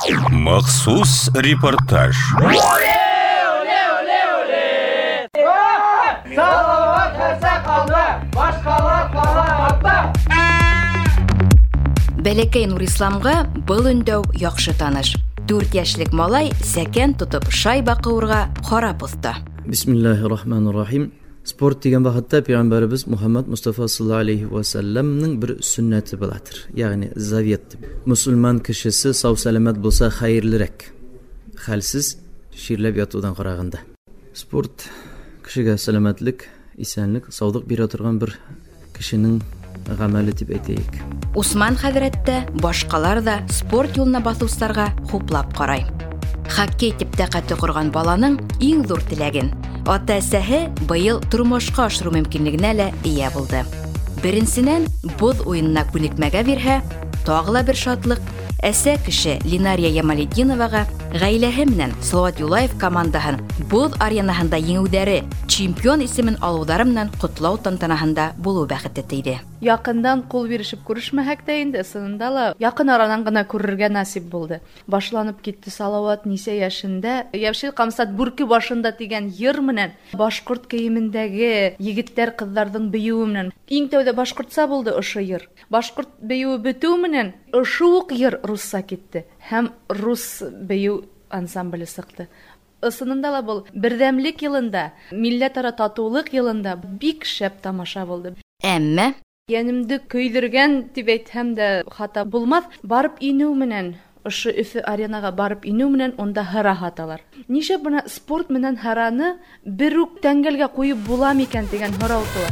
Махсус репортаж. Бәләкәй Нурисламга был өндәү яхшы таныш. 4 яшьлек малай сәкән тотып шайба кыурга карап уста. Бисмиллахир-рахманир-рахим. Спорт дигән вакытта Пәйгамбәрбез Мухаммад Мустафа саллаллаху алейхи ва салламның бер сөннәте булатыр. Ягъни завет. Мусульман кешесе сау-сәламәт булса хәерлерәк. Хәлсез ширләп ятудан караганда. Спорт кешегә сәламәтлек, исәнлек, саулык бирә торган бер кешенең гамәле дип әйтәйек. Усман хәзрәттә башкалар да спорт юлына басучыларга хуплап карай. Хоккей дип тәкъәте курган баланың иң зур теләген ата-әсәһе быел тормышка ашыру мөмкинлегенә лә ия булды. Беренчедән, боз уенына күнекмәгә бирһә, тагыла бер шатлык. Әсә кеше Линария Ямалетдиновага гаиләһе менән Салават Юлаев командаһын боз аренаһында еңүдәре, чемпион исемен алудары менән котлау тантанаһында булу бәхете тейде. Якындан кул бирешеп күрешмәһәк тә инде, сынында ла якын аранан гына күрергә насип булды. Башланып китте Салават нисә яшендә, Яшел Камсат бүрке башында дигән йыр менән, башкорт киемендәге егетләр кызларның биюе менән. Иң тәүдә башкортса булды ошо йыр. Башкорт биюе бетү менән ошо ук йыр русса китте. Һәм рус бию ансамбле сыкты. Ысынында ла бул бердәмлек йылында, милләтара татулык йылында бик шәп тамаша булды. Әмма Янымды көйдергән дип әйтһәм дә хата булмас. Барып инү менән, ошо Өфе аренага барып инү менән онда һыра хаталар. Нишләп бuna спорт менән һыраны бер үк тәңгәлгә куеп була микән дигән һорау туа.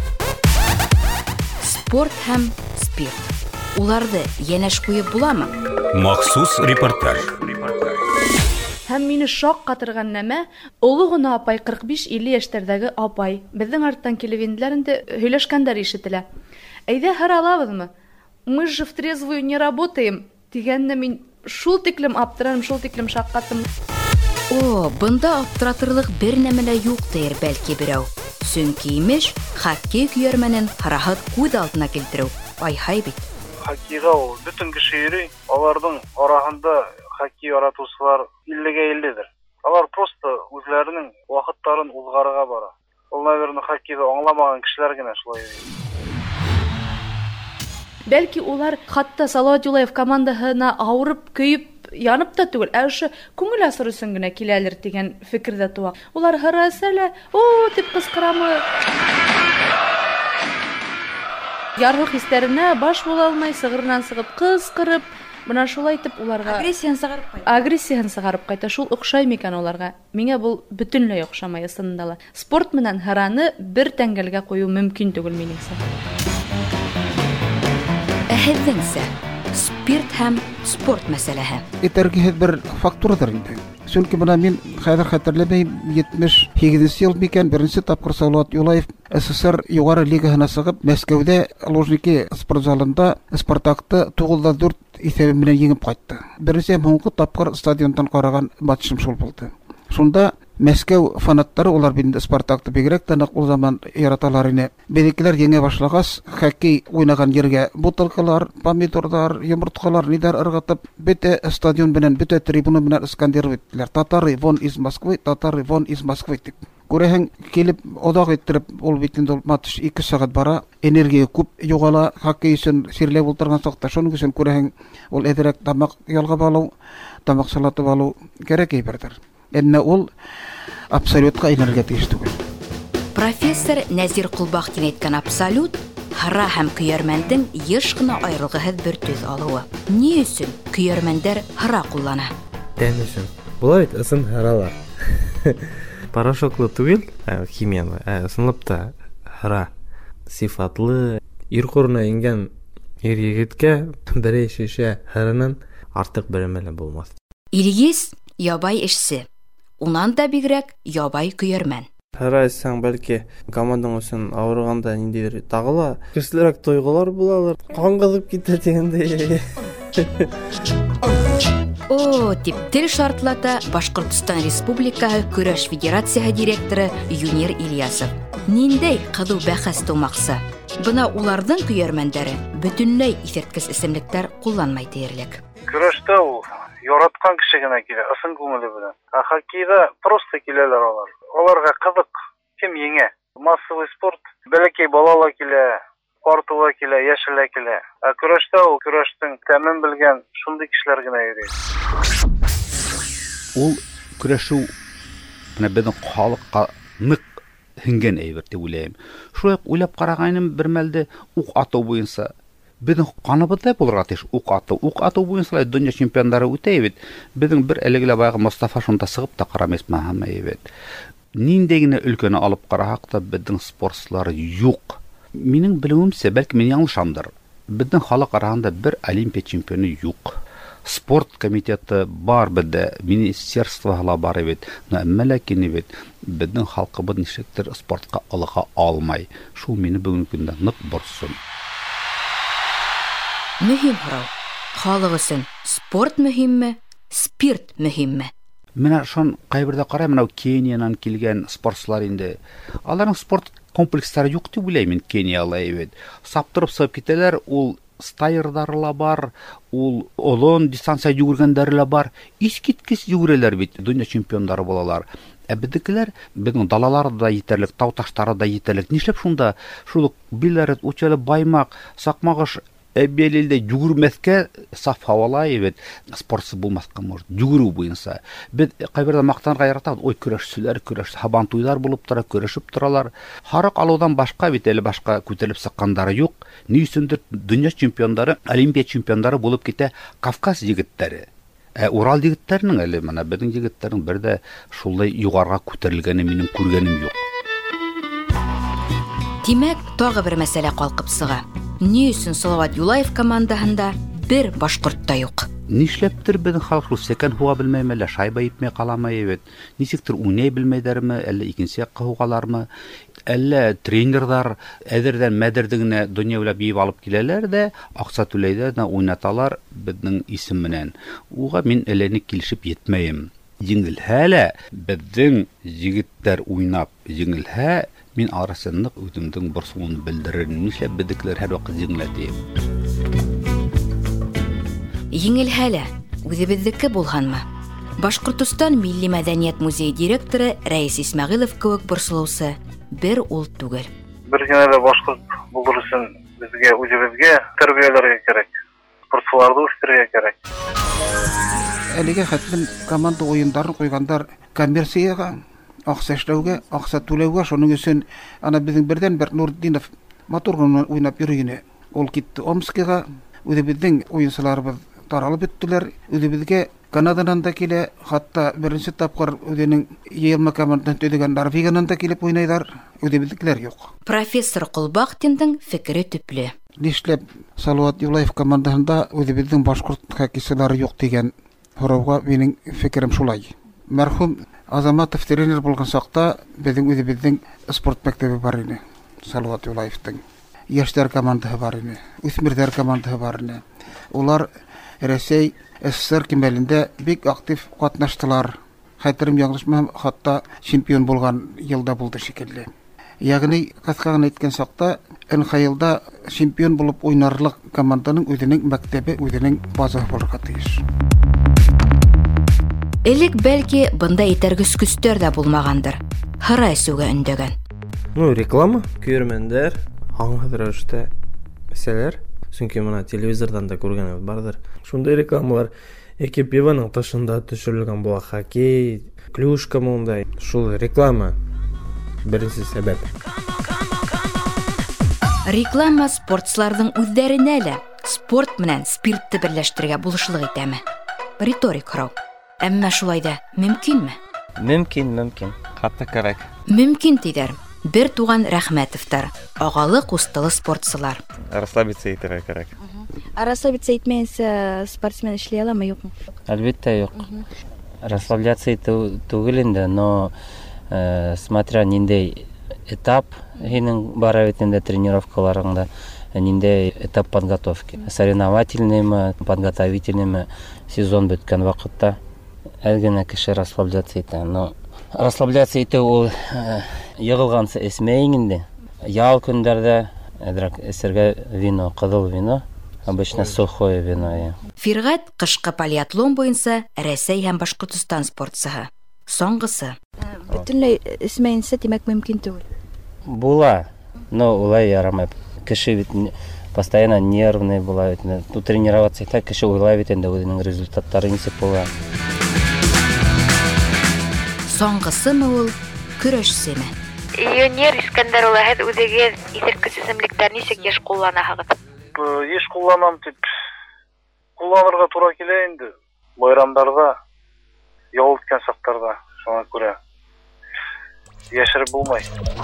Спорт һәм спирт. Уларды янәш куеп буламы? Махсус репортаж. Һәм мине шок катырган нәмә, олы гына апай 45-50 яшьтәрдәге апай. Безнең арттан килеп инделәр инде, һөйләшкәндәр ишетелә. Әйдә һыра алабызмы? Мы же в трезвую не работаем. Дигәнне мин шул тиклем аптырам, шул тиклем шаккатым. О, бында аптыратырлык бер нәмә лә юк тиер бәлки берәү. Чөнки имеш, хоккей көйәрмәнен һыраһыт күз алдына килтерү. Ай-һай бит. Хоккейга ул бүтән кеше йөри, аларның арасында хоккей яратучылар 50-50дер. Алар просто үзләренең вакытларын узгарыга бара. Ул, наверное, хоккейда аңламаган кешеләр генә шулай йөри. Бәлки улар хатта Салават Юлаев командаһына авырып, көйеп, янып та түгел, ошо күңел асыр өчен генә киләлер дигән фикердә туа. Улар һырасәлә, о, дип кычкырамы. Яргы хисләренә баш була алмай, сыгырынан сыгып кычкырып, менә шулай итеп уларга агрессияны сыгарып кайта. Шул охшай микән уларга? Миңа бу бөтенләй охшамай ысында ла. Спорт менән һыраны бер тәңгәлгә кую мөмкин түгел минеңсә. Әһәҙҙеңсә, спирт һәм спорт мәсьәләһе. Этәргеһеҙ бер фактурадыр инде. Чөнки бына мин хәзер хәтерләмәйем, 78 ел микән беренче тапкыр Салават Юлаев СССР югары лигаһына сыгып, Мәскәүдә Лужники спорт залында Спартакты 9-4 исәбе белән еңеп кайтты. Беренче һуңгы тапкыр стадиондан караган матчым шул булды. Шунда Мәскәү фанаттары, улар бинде Спартакты бигрәк тә нык ул заман яраталар ине. Безекеләр еңә башлагач, хоккей уйнаган ергә бутылкалар, помидордар, йомырткалар, нидәр ыргытып, бөтә стадион белән, бөтә трибуна белән искандировать иттеләр. Татары вон из Москвы, татары вон из Москвы дип. Күрәһең, килеп одак иттереп, ул бит инде матч 2 сәгать бара, энергия күп югала, хоккей өчен сирләп утырган сакта, шуның өчен күрәһең, ул әҙерәк тамак ялгап алу, тамак салатып алу кирәк әйбердер. Әмма ул абсолютка әйләнергә тиеш түгел. Профессор Нәзир Кулбахтин әйткән абсолют һыра һәм көйәрмәндең еш кына аерылгыһыҙ бер төс алыуы. Ни өсөн көйәрмәндәр һыра куллана? Тән өсөн. Була бит ысын һыралар. Порошоклы түгел, химиялы, ысынлап та һыра сифатлы. Ир курына ингән ир егеткә бер шешә һырынан артык берәмәле булмас. Илгиз ябай эшсе. Унан да бигрәк ябай көйәрмән. Һыра эсәң бәлки командаң өчен авырганда ниндидер тагыла көчлерәк тойгылар булалар. Кан кызып китә дигәндәй. О, дип тел шартлата Башкортстан Республикаһы көрәш федерацияһы директоры Юнир Ильясов. Ниндәй кызу бәхәс тумаксы? Бына уларның көйәрмәндәре бөтенләй исерткес исемлектәр кулланмай диярлек. Көрәштә ул яраткан кеше генә килә, ысын күңеле белән. Хоккейда просто киләләр алар. Аларга кызык, кем еңә. Массовый спорт бәләкәй балала килә, картыла килә, яшелә килә. Көрәштә ул көрәштең тәмен белгән шундый кешеләр генә йөри. Ул көрәшү менә безнең халыкка нык һиңгән әйбер дип уйлыйм. Шулай уйлап карагайным бер мәлдә ук ату буенча безнең каныбызда булырга тиеш ук ату буенча дөнья чемпионнары үтә бит. Безнең бер әлегә баягы Мустафа шунда сыгып та карамыйс мәһәммә бит. Нинди генә өлкәне алып карасак та безнең спортчылар юк. Минем белүемчә, бәлки мин яңлышамдыр. Безнең халык арасында бер олимпия чемпионы юк. Спорт комитеты бар бездә, министерствола бар бит. Но ләкин бит безнең халкыбыз ничектер спортка алыга алмай. Шул мине бүгенге көндә нык борсын. Мөһим һорау. Халык өчен спорт мөһимме, спирт мөһимме? Менә шун кайбердә карай, менә Кениянан килгән спортчылар инде. Аларның спорт комплекслары юк дип уйлыйм мин Кениялы бит. Саптырып сып китәләр, ул стайердары ла бар, ул олон дистанция йөгергәннәре ла бар. Искиткеч йөгерәләр бит, дөнья чемпионнары булалар. Безнекеләр, безнең далалары да җитәрлек, тау ташлары да җитәрлек. Нишләп шунда шул Биләрет, Учалы, Баймак, Сакмагыш Әбелилдә йөгермәскә саф һавалай бит, спортчы булмаска может, йөгерү буенча. Без кайбердә мактанырга яратабыз, ой көрәшчеләр, һабан туйлар булып тора, көрәшеп торалар. Харык алудан башка бит, әле башка күтәрелеп сыккандары юк. Ни өчендер дөнья чемпионнары, олимпия чемпионнары булып китә Кавказ егетләре. Урал егетләренең әле менә безнең егетләрнең бер дә шулай югарыга күтәрелгәне минем күргәнем юк. Димәк, тагы бер мәсьәлә калкып сыга. Ни өчен Салават Юлаев командаһында бер башкорт та юк? Нишләптер безнең халык шул секән һуа белмәйме, әллә шайба итмәй каламы бит. Ничектер уйный белмәйдәрме, әллә икенче якка һугалармы, әллә тренерлар әдердән мәдердегенә дөнья уйлап йып алып киләләр дә, акча түләйдәр дә уйнаталар безнең исем менән. Уга мин әллә килешеп йетмәем. Җиңелһә, безнең егетләр уйнап җиңелһә, мин арасынлык үземнең борсуын белдерер. Нишләп безнекеләр һәр вакыт җиңелә? Еңелһәлә, үзебезнеке булганмы? Башкортстан Милли мәдәният музей директоры Рәис Исмәгыйлов кебек борсылусы бер ул түгел. Бер генә дә башкорт булыр өчен безгә үзебезгә тәрбияләргә кирәк. Спортчыларны үстерергә кирәк. Әлегә хәтлем команда уеннарын куйгандар коммерцияга, акча эшләүгә, акча түләүгә, шуның өчен ана безнең бердән бер Нурдинов матур гына уйнап йөргәне. Ул китте Омскига, үзебезнең уенчыларыбыз таралып беттеләр. Үзебезгә Канададан да килә, хатта беренче тапкыр үзенең Елма командасын төдегән Норвегиянан да килеп уйнайдар. Үзебезнекеләр юк. Профессор Кулбахтиндың фикере төпле. Нишләп Салават Юлаев командасында үзебезнең башкорт хоккейчылары юк дигән һорауга минем фикерем шулай. Мәрхүм Азаматов тренер булган чакта безнең үзебезнең спорт мәктәбе бар иде. Салават Юлаевтың яшьләр командасы бар иде, үсмерләр командасы бар иде. Улар Рәсәй СССР кимәлендә бик актив катнаштылар. Хәтерем яңлышмам, хатта чемпион булган елда булды шикелле. Ягъни кыскагын әйткән чакта НХЛда чемпион булып уйнарлык команданың үзенең мәктәбе, үзенең базасы булырга тиеш. Элек бәлки бында итәргес күстәр дә булмагандыр. Хыра әсүгә өндәгән. Реклама, көрмәндәр, аңгыдыр рәвештә мәсьәләр. Чөнки моны телевизордан да күргәнбез бардыр. Шундай рекламалар яки пиваның тышында төшерелгән була, хоккей, клюшка мондай. Шул реклама беренче сәбәп. Реклама спортчыларның үзләренә лә спорт менән спиртты берләштерергә булышлык итәме? Риторик һорау. Әмма шулай да мөмкинме? Мөмкин. Хатта кирәк. Мөмкин диләр. Бер туган Рәхмәтовтар, агалы кустылы спортчылар. Расслабиться итәргә кирәк. Расслабиться итмәенсә спортсмен эшли аламы, юкмы? Әлбәттә юк. Расслабляться түгел инде, но смотря ниндәй этап һинең бара бит инде тренировкаларыңда, ниндәй этап подготовки. Соревновательныймы, подготовительныймы, сезон беткән вакытта әлгенә кеше расслабляться итә. Но расслабляться итә ул йыгылгансы эсмәйин инде. Ял көндәрдә әдрәк эсергә вино, кызыл вино, обычно сухое вино. Фиргать кышкы полиатлон буенча Рәсәй һәм Башкортстан спортчысы. Соңгысы. Бөтенләй эсмәенсә тимәк мөмкин түгел. Була, но улай ярамай. Кеше бит постоянно нервный була бит. Тут тренироваться итә, кеше уйлай бит инде үзенең результаттары ничек була. Соңгысымы ул көрәшсеме? Юниор Искәндәр улы, һез үзегез исерткеч эсемлектәр ничек еш кулланаһыгыз? Еш кулланам дип кулланырга туры килә инде. Байрамдарда, ял иткән сактарда, шуңа күрә яшереп булмай.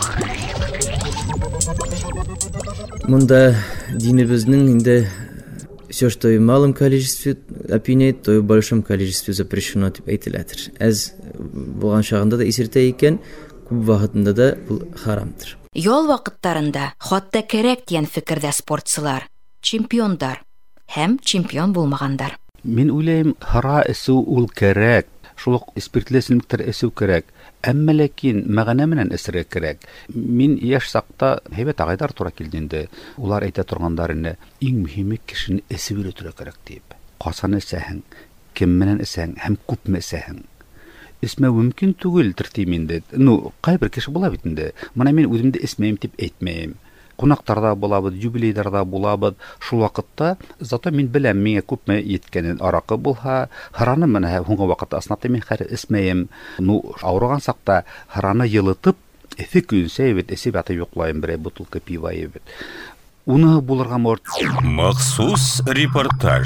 Монда динебезнең инде все, что в малом количестве опьяняет, то и в большом количестве запрещено дип әйтеләдер. Әз булган чагында да исертә икән, күп вакытында да бу харамдыр. Ял вакыттарында хатта кирәк дигән фикердә спортчылар, чемпиондар һәм чемпион булмагандар. Мин уйлыйм, хара эсү ул кирәк. Шул ук спиртле эсемлектәр эсү кирәк. Әмма ләкин мәгънә менән эсергә кирәк. Мин яшь сакта һәйбәт агайдар туры килде инде. Улар әйтә торганнар инде, иң мөһиме кешене эсеп өйрәтергә кирәк дип. Касан эсәһең, кем менән эсәһең һәм күпме эсәһең. Эсмәү мөмкин түгел тиртим инде. Кайбер кеше була бит инде. Менә мин үземдә эсмәйм дип әйтмәйм. Кунактарда булабыз, юбилейларда булабыз. Шул вакытта зато мин беләм, миңа күпме yetkәнен аракы булһа, хараны менә һуңгы вакытта аснапта мин хәр эсмәйм. Авырган сакта хараны йылытып, эфе күнсә бит, эсеп ятып йоклайм бер бутылка пива бит. Уны булырга морт. Махсус репортаж.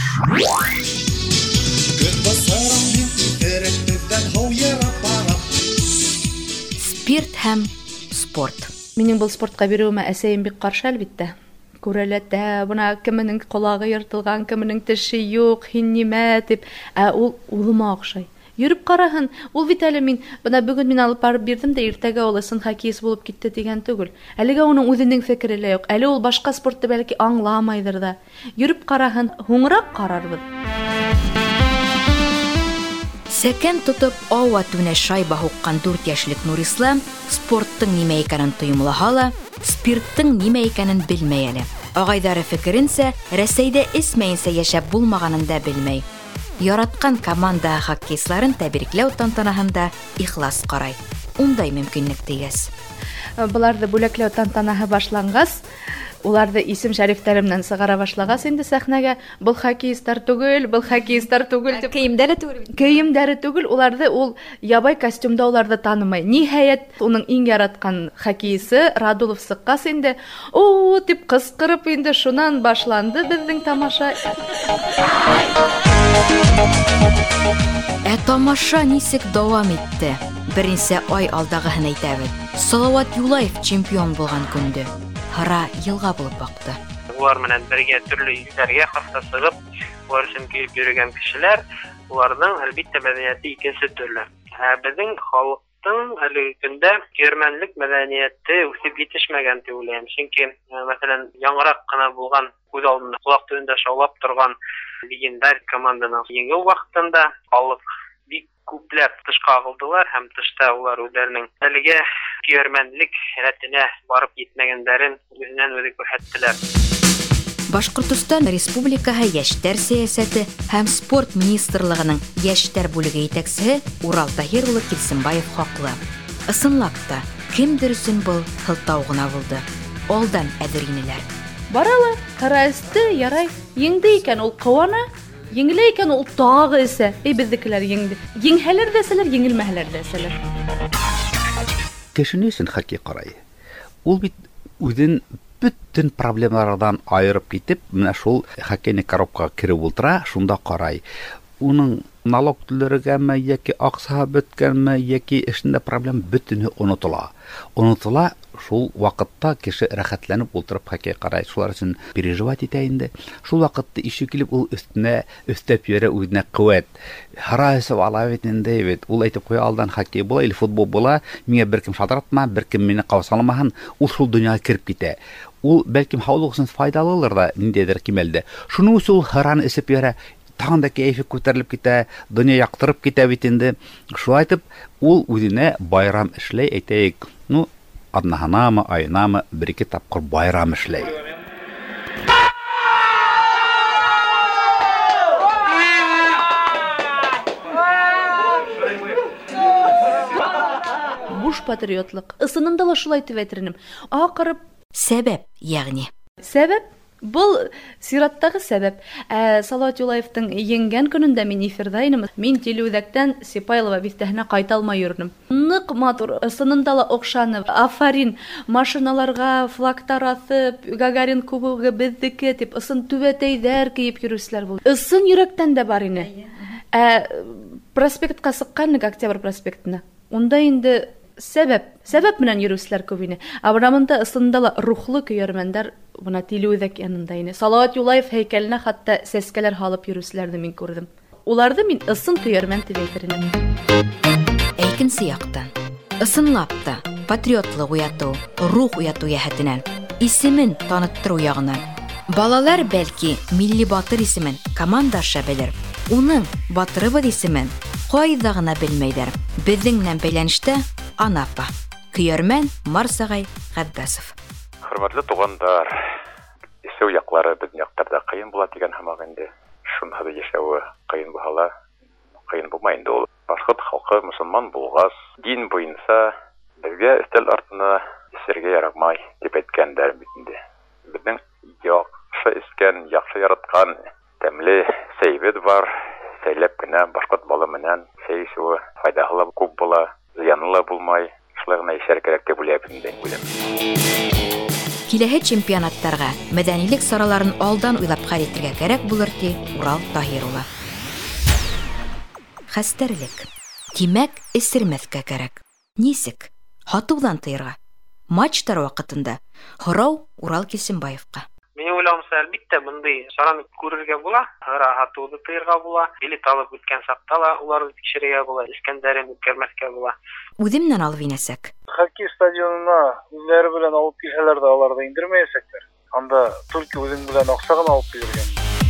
Спирт һәм спорт. Минең был спортка бирүемә әсәем бик каршы әлбиттә. Күрәләтә, бuna кемнең колагы йыртылган, кемнең теше юк, һин нимә дип, ул улыма охшай. Йөреп караһын, ул бит әле мин бүген мин алып барып бирдем дә иртәгә ул сын хоккейчы булып китте дигән түгел. Әлегә уның үзенең фикере лә юк. Әле ул башка спортты бәлки аңламайдыр да. Йөреп караһын, һуңрак карарбыз. Сәкән тотып ава түнә шайба һуккан 4 яшьлек Нурислам спорттың нимә икәнен тоемлаһа ла, спирттың нимә икәнен белмәй әле. Агайдары фикеренсә, Рәсәйдә эсмәенсә яшәп булмаганын да белмәй. Яраткан команда хоккейчыларын тәбрикләү тантанаһында ихлас карай. Ундай мөмкинлек тигәс. Буларды бүләкләү тантанаһы башлангас, уларды исем шәрифтәре сыгара башлагас инде сәхнәгә. Был хоккеистлар түгел дип. Киемдәре түгел, уларды ул ябай костюмда уларды танымай. Ниһаять, уның иң яраткан хоккейчысы Радулов сыккас инде, "О!" дип кыскырып инде шуннан башланды безнең тамаша. Тамаша нисек дәвам итте? Беренче ай алдагыһын әйтәбез. Салават Юлаев чемпион булган көндә Хара елга булып бакты. Улар менән бергә төрле илләргә хафта сыгып, улар өчен килеп йөргән кешеләр, уларның әлбиттә мәдәнияте икенче төрле. Безнең халыктың әлеге көндә германлык мәдәнияте үсеп җитешмәгән дип уйлыйм. Чөнки, мәсәлән, яңарак кына булган күз алдында кулак төбендә шаулап торган легендар команданың еңгәү вакытында халык бик күпләп тышка агылдылар һәм тышта улар үзләренең әлегә германлык рәтенә барып җитмәгәннәрен үзеннән-үзе күрсәттеләр. Башкортстан Республикаһы яшьтәр сәясәте һәм спорт министрлыгының яшьтәр бүлеге итәкчесе Урал Таһир улы Килсенбаев хаклы. Ысынлап та, кемдер өчен был хылтау гына булды. Алдан әдеринеләр. Баралы, карасты, ярай, еңде икән ул куана, еңелә икән ул тагы эсә. Бездекеләр еңде. Еңһәләр дәселәр, еңелмәһәләр дәселәр. Кешене өчен хоккей карай. Ул бит үзен bütün проблемалардан айырып китеп, менә шул хоккейный коробкага кирип ултыра, шунда карай. Уның налог түләргәме яки акса беткәнме яки эшендә проблема бөтенләй унутыла. Шул вакытта кеше рәхәтләнеп ултырып хоккей карай. Шулар өчен переживать итә инде. Шул вакытта ише килеп ул өстенә өстәп йөрә, үзенә куәт. Харайсы ала бит инде бит. Ул әйтеп куя алдан хоккей була, или футбол була, миңа беркем шалтыратма, беркем мине каусаламаһын. Ул шул дөньяга кирип китә. Ул бәлкем һаулык өчен файдалылыр да ниндидер кимәлдә. Шуның өчен ул хараны эсеп йөрә. Тагын да кәйфе күтәрелеп китә, дөнья яктырып китә бит инде. Шулай итеп, ул үзенә байрам эшләй, әйтәйек. Аднаһынамы, айнамы, бер-ике тапкыр байрам эшләй. буш патриотлык. Ысынында ла шулай дип әйтермен. Акырып Сәбәп, ягъни. сәбәп Бұл сираттағы сәбәп. Салават Юлаевтың еңгән көнендә мин эфирда инем. Мин Телеүҙәктән Сипайлова бистәһенә ҡайталмай йөрөнөм. Ныҡ матур, ысынында ла оҡшаны. Афарин, машиналарға флагтар аҫып, Гагарин кубогы беҙҙеке тип, ысын түбәтәйҙәр кейеп йөрөүселәр булды. Ысын йөрәктән дә бар ине. Проспектҡа сыҡҡаннык, Октябрь проспектына. Унда инде сәбәп менән йөрөүселәр күп ине. Абрамында ысында ла рухлы көйәрмәндәр бына Телеүҙәк янында ине. Салават Юлаев һәйкәленә хатта сәскәләр һалып йөрөүселәрҙе мин күрҙем. Уларҙы мин ысын көйәрмән тип әйтер инем. Икенсе яҡтан, ысынлап та патриотлыҡ уятыу, рух уятыу йәһәтенән, исемен таныттырыу яғынан. Балалар бәлки милли батыр исемен командаша белер. Уның батырыбыҙ исемен ҡайҙа ғына белмәйҙәр. Беҙҙең менән бәйләнештә Анапа. Көйәрмән Марсағай Ғәббәсов. Хөрмәтле туғандар, исеү яҡлары беҙҙең яҡтарҙа ҡыйын була тигән һымаҡ инде. Шунһыҙ йәшәүе ҡыйын булһа, ҡыйын булмай инде ул. Башҡорт халҡы мусульман булғас, дин буйынса беҙгә өҫтәл артына эсергә ярамай тип әйткәндәр бит инде. Беҙҙең яҡшы эскән, яҡшы яратҡан тәмле сәйбеҙ бар. Сәйләп кенә башҡорт балы менән сәй эсеүе файдаһы ла күп була, зыяны ла булмай. Шулай ғына эшәр кәрәк дип уйлап инде. Киләһе чемпионаттарға мәдәнилек сараларын алдан уйлап хәл итергә кәрәк булыр ти Урал Таһир улы. Хәстәрлек. Тимәк, эсермәҫкә кәрәк. Нисек? Һатыуҙан тыйырға. Матчтар ваҡытында һорау Урал Килсенбаевҡа. Мин уйлауымса, әлбиттә, бындай сараны күрергә була, һатыуҙы тыйырға була, билет алып үткән саҡта ла уларҙы тикшерергә була, эскәндәрен үткәрмәҫкә була. Үҙемнән алып инәсәк. Хоккей стадионына үҙләре белән алып килһәләр дә аларҙы индермәйәсәктәр. Анда только үҙең белән аҡса ғына алып килергән.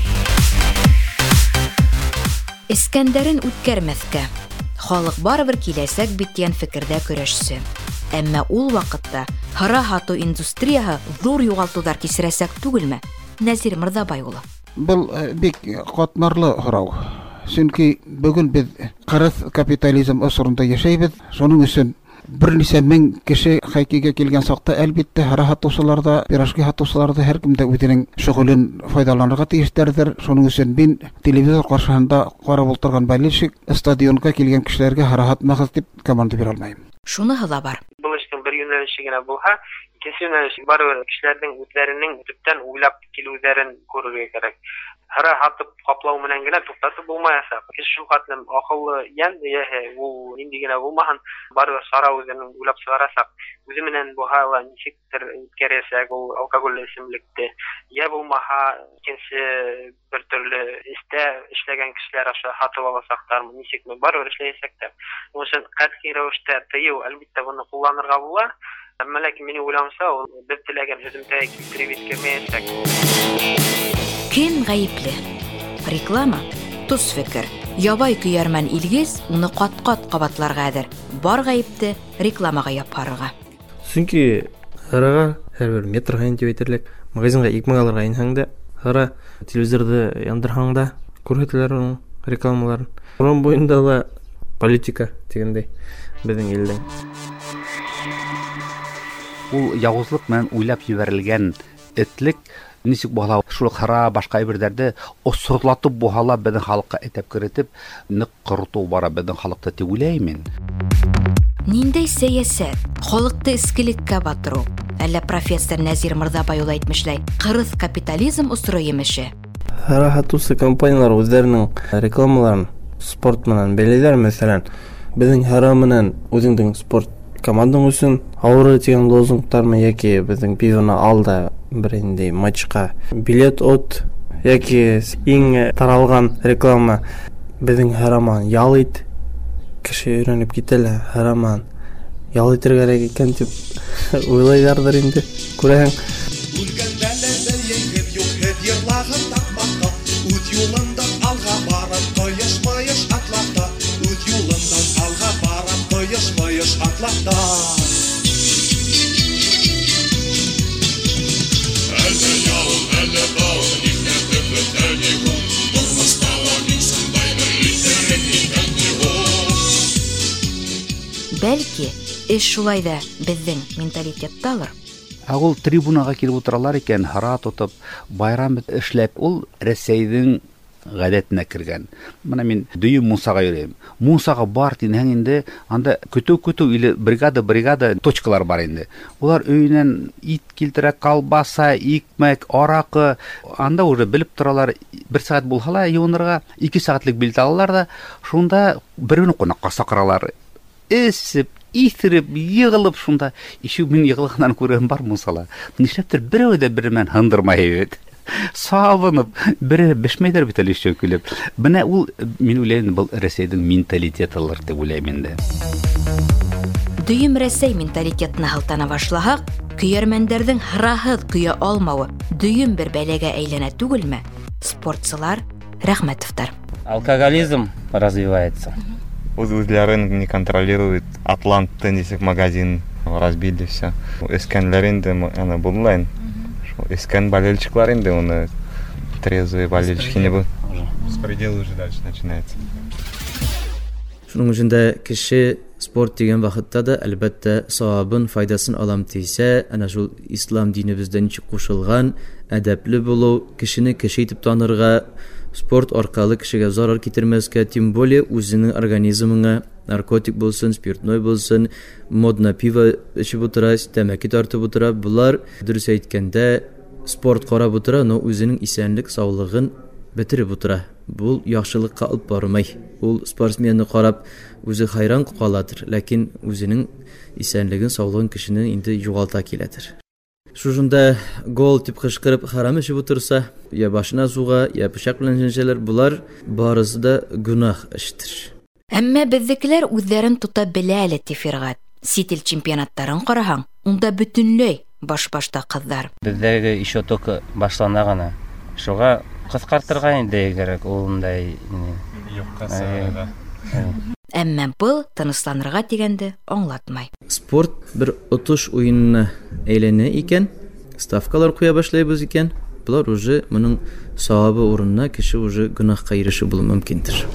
Эскәндәрен үткәрмәҫкә. Халыҡ барыбер киләсәк бит дигән фекерҙә көрәшсе. Әммә ул ваҡытта һыра һатыу индустрияһы ҙур юғалтыуҙар кисерәсәк түгелме? Нәзир Мырҙабай улы. Был бик ҡатмарлы һорау. Сөнки бөгөн беҙ ҡырыҫ капитализм осоронда йәшәйбеҙ. Шуның өсөн бер нисә мең кеше хоккейға килгән саҡта, әлбиттә, һыра һатыусылар да, пирожки һатыусылар да һәр кем дә үҙенең шөғөлөн файҙаланырға тейештәрҙер. Шуның өсөн мин телевизор ҡаршыһында ҡарап ултырған болельщик стадионға килгән кешеләргә һыра һатмағыҙ дип команда бирә алмайым. Шуныһы ла бар. Был эштең бер йүнәлеше генә булһа, икенсе йүнәлеш барыбер кешеләрҙең үҙләренең төптән уйлап килеүҙәрен күрергә кәрәк. Һыра һатып ҡаплау менән генә туҡтатып булмаясаҡ. Кеше шул хәтлем аҡыллы йән эйәһе, ул нинди генә булмаһын, барыбер сара үҙенең уйлап сығарасаҡ. Үҙе менән булһа ла нисектер үткәрәсәк ул алкоголь эсемлекте. Йә булмаһа, икенсе бер төрлө эстә эшләгән кешеләр аша һатып аласаҡтармы, нисекме, барыбер эшләйәсәктәр. Уның өсөн ҡәтғи рәүештә тыйыу, әлбиттә, быны ҡулланырға була. Әммә ләкин минең уйлауымса, ул беҙ теләгән һөҙөмтәгә килтереп еткермәйәсәк. Кем ғәйепле? Реклама? Тос фекер. Ябай көйәрмән Илгиз уны ҡат-ҡат ҡабатларға әҙер. Бар ғәйепте рекламаға япһарырға. Сөнки һыраға һәр бер метр һайын тип әйтерлек, магазинға 2,000 алырға инһәң дә, һыра телевизорҙы яндырһаң да, күрһәтәләр уның рекламаларын. Урам буйында ла политика тигәндәй беҙҙең илдең. Ул яуызлыҡ менән уйлап ебәрелгән этлек нисек буһа, шул һыра, башҡа әйберҙәрҙе осорлатып буһа беҙҙең халыҡҡа этәп керетеп, ныҡ ҡоротоу бара беҙҙең халыҡта тип уйлайым мин. Ниндәй сәйәсәт? Халыҡты эскелеккә батырыу. Әллә профессор Нәзир Мырҙабай улы әйтмешләй, ҡырыҫ капитализм осоро емеше. Һыра һатыусы компаниялар үҙҙәренең рекламаларын спорт менән бәйләйҙәр. Мәҫәлән, беҙҙең һыра менән үҙеңдең спорт командаң өсөн ауыры тигән лозунгтармы, йәки беҙҙең пивоны алда бер инде матчка билет от, йәки иң таралған реклама беҙҙең һыраман ял ит. Кеше өйрәнеп китәлә, һыраман ял итергә кәрәк икән тип уйлайҙарҙыр инде. Күрәһең. Үлгәндә лә егет юҡ, һеҙ йырлағын тапмаҡҡа, үҙ юлындан алға барып, ҡойош-мойош атлата, үҙ юлындан алға барып, ҡойош-мойош атлата. Әлдә яуын, әлдә бауын, икмәк төрлө тәүге һуң, булмаста ла мин шундай бер иҫерен икән ди ул. Бәлки, Эш шулай да безнең менталитетталыр. Ул трибунага килеп утыралар икән, хара тотып, байрам эшләп, ул Рәсәйнең гадәтенә кергән. Менә мин дөйем Мусага йөрим. Мусага бар динең инде, анда көтү или бригада точкалар бар инде. Улар өйнән ит килтерә, колбаса, икмәк, аракы, анда уже белеп торалар. 1 сәгать булһа юынырга 2 сәгатьлек билет алалар да, шунда берне кунакка сакыралар. Эсеп, иттереп, йыгылып шунда. Ишү мин йыгылганнан күргән бар Мусала. Нишләптер берәү дә бермен хындырмай бит. Савынып, бере бешмәйдер бит әле шөкүлеп. Менә ул мин уйлыйм, бу Рәсәйнең менталитетылыр дип уйлыйм инде. Дөйем Рәсәй менталитетына һылтана башлаһак, көйәрмәндәрнең һыраһыз көя алмавы дөйем бер бәләгә әйләнә түгелме? Спортчылар, Рәхмәтовтар. Алкоголизм развивается. Үзләрен не контролирует. Атлантта нисек магазин разбили все. Эскәнләр инде аны булмайн. Эскән болельщиклар инде уны трезвые болельщики не был. Беспредел уже дальше начинается. Шуның өчен кеше спорт дигән вакытта да әлбәттә савабын, файдасын алам тисе, ана шул ислам динебездә ничек кушылган, әдәпле булу, кешене кеше итеп танырга, спорт аркылы кешегә зарар китермәскә, тем более үзенең организмына наркотик булсын, спиртной булсын, модна пиво эчеп утыра, тәмәке тартып утыра, булар дөрес әйткәндә спорт карап утыра, но үзенең исәнлек, саулыгын бетереп утыра. Бул яхшылыкка алып бармай. Ул спортсменны карап үзе хайран калатыр, ләкин үзенең исәнлеген, саулыгын кешене инде югалта киләдер. Шушында гол дип кычкырып харам эчеп утырса, я башына суга, я пычак белән җенҗәләр, булар барысы да гүнах эштер. Әмма бездекеләр үзләрен тута белә әле Тифергат. Ситил чемпионаттарын караһаң, унда бөтенләй баш-башта кызлар. Бездәге еще только башлана гына. Шуга кыскартырга инде кирәк улындай. Юкка Әмма бу тынысланырга дигәнде аңлатмай. Спорт бер отыш уенына әйләнә икән, ставкалар куя башлайбыз икән, булар уже моның савабы урынына кеше уже гүнахка ирешү булу мөмкиндер.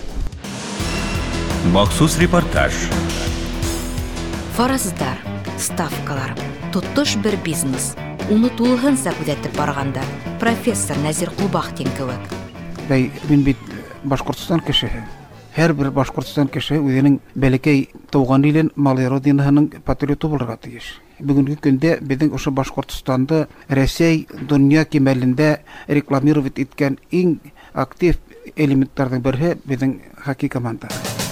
Махсус репортаж. Фараздар, ставкалар, тотыш бер бизнес. Уны тулыгынса күзәтеп барганда, профессор Назир Кулбахтин кебек. Мин бит Башкортстан кешеһе. Һәр бер Башкортстан кеше үзенең бәләкәй туган илен, малы родинаһының патриоты булырга тиеш. Бүгенге көндә безнең ошо Башкортстанда Рәсәй дөнья кимәлендә рекламировать иткән иң актив элементларның бере безнең хоккей команда.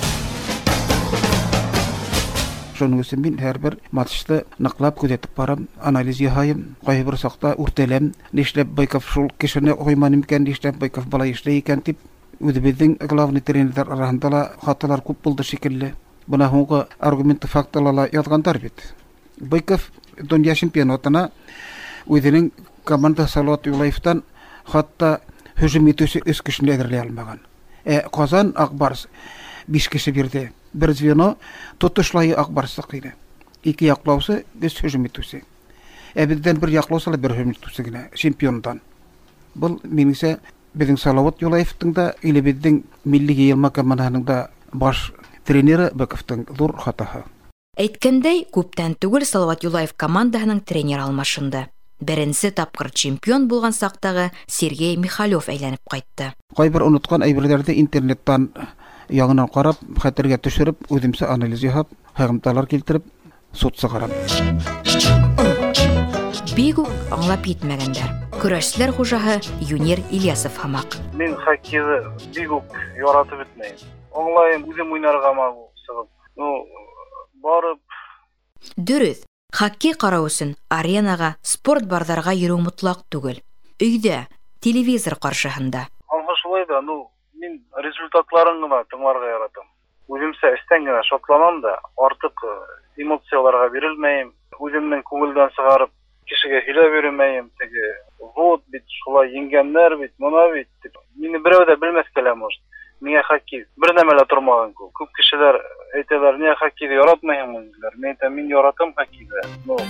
Шуның өчен мин һәр бер матчты ныклап күзәтеп барам, анализ яһайм, кайбер бер сакта үртәләм, нишләп Байков шул кешене ойманы микән, нишләп Байков бала эшләй икән дип. Үзебезнең главный тренерлар арасында ла хаталар күп булды шикелле. Буна һуңгы аргументы, фактларла язгандар бит. Байков дөнья чемпионатына үзенең команда Салават Юлаевтан хатта һөҗүм итүче 3 кешене әзерләй алмаган. Казан Акбарс 5 кеше бирде. Бер звено тотышлай Акбарсы кыйды. 2 яклаучы, 5 һөҗүм итүче. Бездән бер яклаучы, бер һөҗүм итүче генә чемпиондан. Бу минемчә безнең Салават Юлаевтың да, или безнең милли йыелма команданың да баш тренеры Баковтың зур хатаһы. Әйткәндәй, күптән түгел Салават Юлаев командаһының тренер алмашында. Беренче тапкыр чемпион булган сактагы Сергей Михалев әйләнеп кайтты. Кайбер уныткан әйберләрне интернеттан яңынан карап, хәтергә төшереп, үземчә анализ яһап, хәгымталар килтереп, суд сыгарам. Бигү аңлап йитмәгәндәр. Көрәшләр хуҗаһы Юнир Ильясов хамак. Мин хоккейны бигү яратып бетмәйм. Аңлайым, үзем уйнарга сыгып. Барып. Дөрес, хоккей карау өчен аренага, спорт барларга йөрү мутлак түгел. Өйдә, телевизор каршыһында. Шулай да, мин результатларын гына тыңларга яратам. Үземчә эстән генә шатланам да, артык эмоцияларга бирелмәйм. Үземнең күңелдән сыгарып кешегә һөйләп йөрмәйм. Теге вот бит шулай енгәннәр бит, мона бит. Мине берәү дә белмәскәлә может. Миңа хоккей бер нәмәлә тормаган күп. Күп кешеләр әйтәләр, "Нигә хоккейды яратмыйсың?" диләр. Мен әйтәм, мин яратам хоккейды.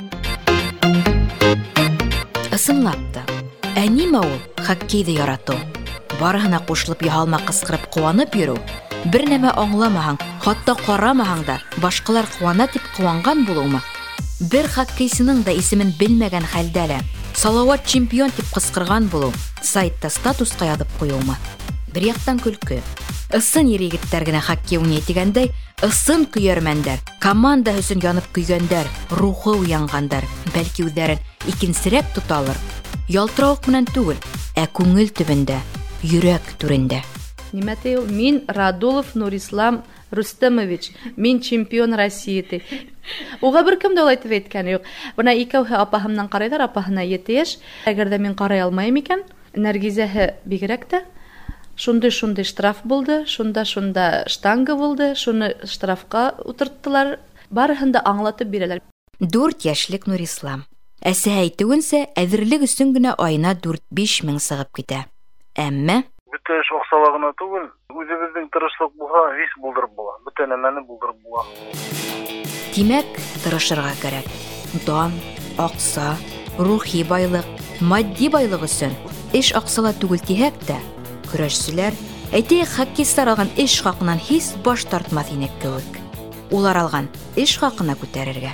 Ысынлап та, нимә ул хоккейды ярату? Барыһына кушылып яһалма кыскырып куанып йөрү, Бер нәмә аңламаһаң, хатта карамаһаң да, башкалар куана дип куанган булуымы? Бер хоккейчының да исемен белмәгән хәлдә лә Салават чемпион дип кычкырган булу, сайтта статуска язып куюмы? Бер яктан көлке. Ысын егетләр генә хоккей уйный дигәндәй, ысын көйәрмәннәр, команда өчен янып көйгәннәр, рухы уянгандар, бәлки үзләрен икенчерәк тоталар. Ялтыравык белән түгел, ә күңел төбендә, йөрәк түрендә. Нимәтәй, мин Радулов Нурислам Рустемович, мин чемпион России ди. Уга беркем дә улайтып әйткән юк. Буна икәүһе апаһымнан карыйлар, апаһына 7 яшь. Әгәр дә мин карый алмаем икән, Нәргизәһе бигрәк тә шундый штраф булды, шунда штанга булды, шуны штрафка утырттылар. Барыһын да аңлатып бирәләр. 4 яшьлек Нурислам. Әсә әйтүенсә, әзерлек өчен генә айына 4-5 мең сыгып китә. Әмма Бүтән эш аксалагына түгел, үзебезнең тырышлык булса, рис булдырып була. Бүтән нәмәне булдырып була. Димәк, тырышырга кирәк. Дан, акса, рухи байлык, матди байлык өчен эш аксала түгел тиһәк тә, көрәшчеләр, әйтәйек, хоккейчылар алган эш хакыннан һис баш тартмас инек кебек. Улар алган эш хакына күтәрергә.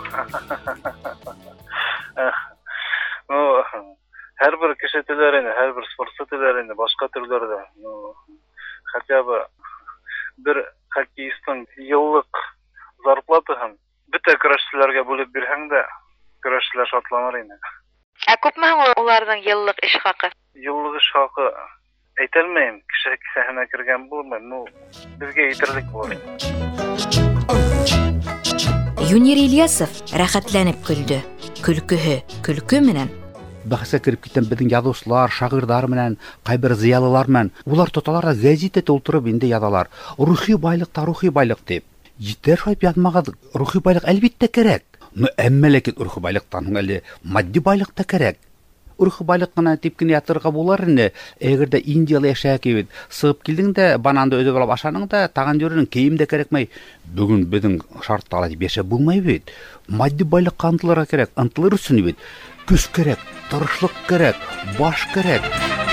Һәрбер кеше теләрене, һәрбер спортчы теләрене башка төрләрдә. Хотя бы бер хоккеистның еллык зарплатаһын бөтә көрәшчеләргә бүлеп бирһәң дә, көрәшчеләр шатланыр инде. Ә күпме уларның еллык эш хакы? Еллык эш хакы әйтелмәйм, кеше кесәһенә кергән булмый, безгә итерлек булыр. Юнир Ильясов рәхәтләнеп көлде. Көлке менән Бәхәскә кирип киткән безнең язучылар, шагыйрьләр менән, кайбер зыялылар менән, улар тоталар да гәзитә тултырып инде язалар. Рухи байлык дип. Җитәр шайып язмаган рухи байлык әлбәттә кирәк. Әмма ләкин рухи байлыктан һуң әле матди байлык та кирәк. Рухи байлык кына дип кенә ятырга булар инде. Әгәр дә Индиялы яшәк кебек, сыгып килдең дә бананды өдеп алып ашаның да, тагын йөрүнең кием дә кирәкмәй. Бүген безнең шартларда дип яшәп булмый бит. Матди байлык кантыларга кирәк, антылыр өчен бит. Көч кирәк, тырышлык кирәк, баш кирәк.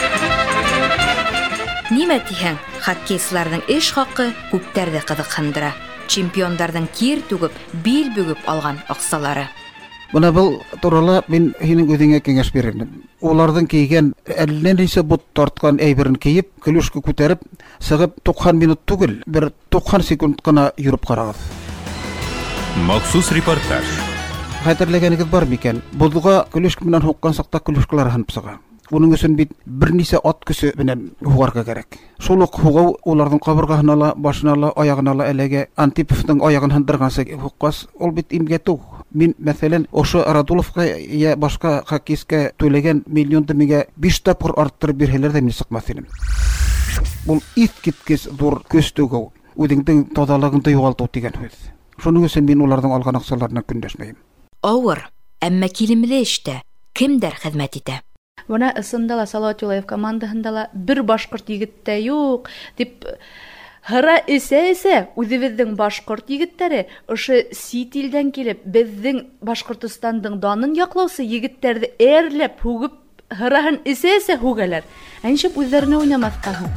Нимә тиһәң, хоккейчыларның эш хакы күптәрдә кызыксындыра. Чемпиондарның кир түгеп, бил бүгеп алган аксалары. Бuna был турала мин һинең үзеңә киңәш бирәм. Уларның кийгән әллә нисә бут тарткан әйберен киеп, көлүшкә күтәреп, сыгып 90 минут түгел, бер 90 секунд кына йөреп карагыз. Махсус репортаж. Хәтерләгәнегез бар микән? Булдыга көлүшкә белән хуккан сакта көлүшкәләр һәм сыга. Буның өчен бит бернисә ат көсе белән хугарга кирәк. Шул ук хугау уларның кабыргаһына ла, башына ла, аягына ла әлегә Антиповның аягын һындыргансы хуккас, ул бит имгәтү. Мин мәсәлән, ошо Радуловка я башка хоккейскә түләгән миллионды мигә 5 тапкыр арттырып бирһәләр дә мин сыкмас идем. Бу искиткес зур көч түгел. Үзеңнең тазалыгыңды югалту дигән сүз. Шуның өчен мин уларның алган аксаларына көндәшмәйм. Авыр, әмма килемле эштә кемдер хезмәт итә. Буна ысында ла Салават Юлаев командаһында ла бер башкорт егеттә юк дип Хыра эсә үзебезнең башкорт егетләре ошо сит илдән килеп безнең Башкортстандың данын яклаучы егетләрне әрләп хугып хыраһын эсә хугалар. Әнчеп үзләренә уйнамаска һуң.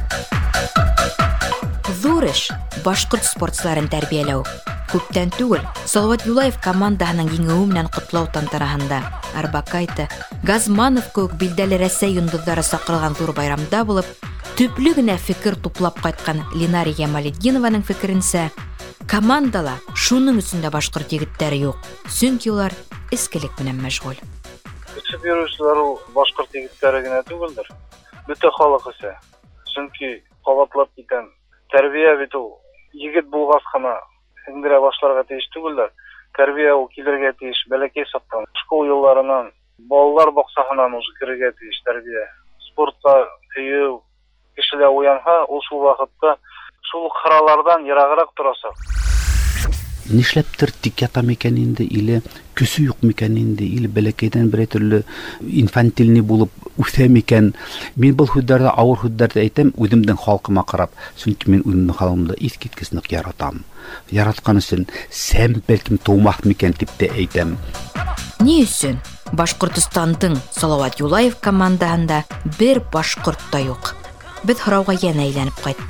Зур эш башкорт спортчыларын тәрбияләү. Күптән түгел Салават Юлаев командаһының еңүе белән котлау тантараһында Арбакайте, Газманов кебек билдәле Рәсәй йондызлары сакырылган зур байрамда булып, төпле генә фикер туплап кайткан Ленария Ямалетдинованың фикеренсә, командала шуның өчен дә башкорт егетләре юк. Чөнки улар искелек белән мәшгуль. Көчеп йөрүчеләр ул башкорт егетләре генә түгелдер. Бөтен халык исә. Чөнки кабатлап киткән тәрбия бит ул егет булгас кына индирә башларга тиеш түгелдер. Тәрбия ул килергә тиеш бәләкәй саптан. Школ елларынан, балалар баксаһынан уже кирергә тиеш тәрбия. Спортка сөю кешеләр уянһа, ул шул вакытта шул кыралардан ераграк торасы. Нишләптер тик ята микән инде, иле көсү юк микән инде, иле бәләкәйдән бер төрле инфантильный булып үсә микән. Мин бу хүддәрдә авыр хүддәрдә әйтәм, үземнең халкыма карап, чөнки мин үземнең халкымда искиткесне яратам. Яраткан өчен сәм бәлкем тумас микән дип тә әйтәм. Ни өчен Башкортстандың Салават Юлаев командаһында бер башкорт та юк? Без һорауга янә әйләнеп кайттык.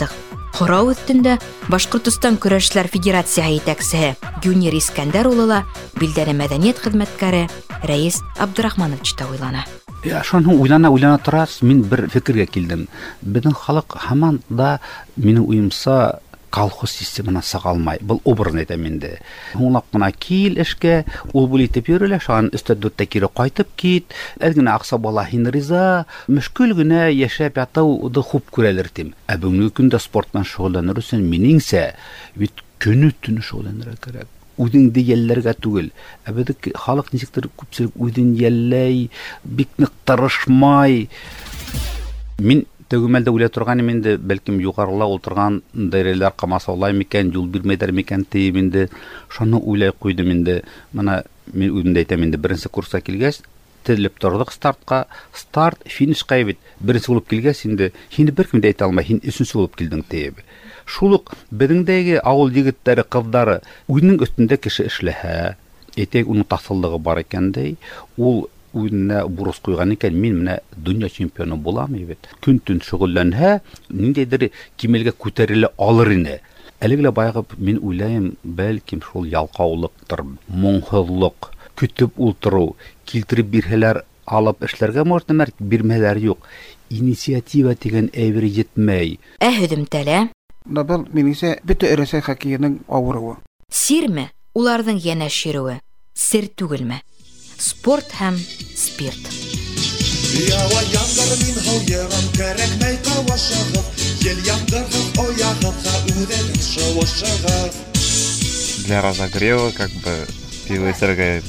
Һорау өстендә Башкортстан көрәшләр федерацияһы итәкчесе Гюнир Искәндәр улы ла билдәле мәдәният хезмәткәре Рәис Абдрахманович та уйлана. Шуны уйлана торас, мин бер фикергә килдем. Безнең халык һаман да минем уемса колхоз системаны сагалмай. Был образны әйтәм инде. Һуңлап кына кил эшкә, ул бу итеп йөрелә, шуган өстә дүрттә кире кайтып кит. Әгенә акса бала һин риза, мөшкүл генә яшәп ятуды хуп күрәлер тим. Ә бүгенге көндә спортмен шөгыльләнер өчен минеңсә бит көне-түне шөгыльләнергә кирәк. Үден диялләргә түгел. Ә безнең халык ничектер күпчелек үден яллай, бик нык тырышмай. Мин төгмәлдә үлә торган инде, бәлкем югарыла утырган даирәләр камасаулай микән, юл бирмәйдер микән тиеп инде, шуны уйлай куйдым инде. Менә мин үземдә әйтәм инде, беренче курска килгәч, тезелеп тордык стартка, старт, финишка бит. Беренче булып килгәч инде, һине беркем дә әйтә алмай, һин өченче булып килдең тиеп. Шулык безнеңдәге авыл егетләре, кызлары үзенең өстендә кеше эшләһә, әйтәк уның тасыллыгы бар икән дә, ул үзенә бурыс куйган икән, мин менә дөнья чемпионы булам бит. Көн-төн шөгыльләнһә, ниндидер кимәлгә күтәрелә алыр ине. Әлегә баягы мин уйлайм, бәлким шул ялкаулыктыр, моңһызлык, көтеп ултыру, килтереп бирһәләр, алып эшләргә можно, бирмәләр юк. Инициатива дигән әйбер җитмәй. Һөдемтәлә Набал минисә бөтә Рәсәй хоккейының авыруы. Сирме уларның янәш йөрүе? Сер түгелме? Спорт һәм спирт. Ява яңгыр мин һауерам, кәрәкмәй кавашыгып, ел яңгырып оягыпка үдәтеп шавышыгып. Для разогрева как бы пиво эсергә.